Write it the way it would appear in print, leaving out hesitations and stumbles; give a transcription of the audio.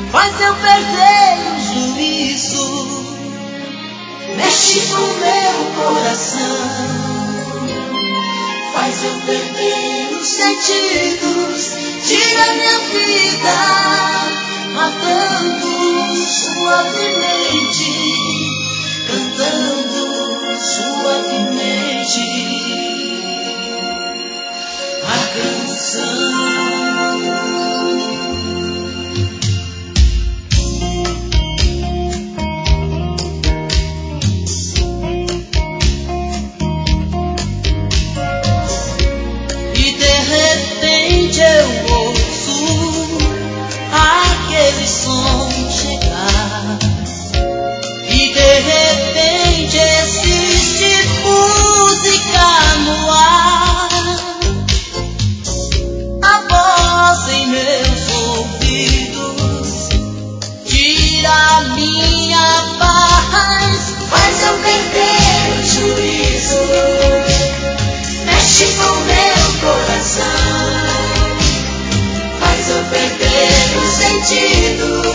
faz eu perder o juízo, mexe com meu coração, faz eu perder os sentidos, tira minha vida, matando suavemente, cantando suavemente a canção. Eu ouço aquele som chegar e de repente existe música no ar, a voz em meus ouvidos tira a minha paz, faz eu perder o juízo, mexe com meu coração, eu perder o sentido,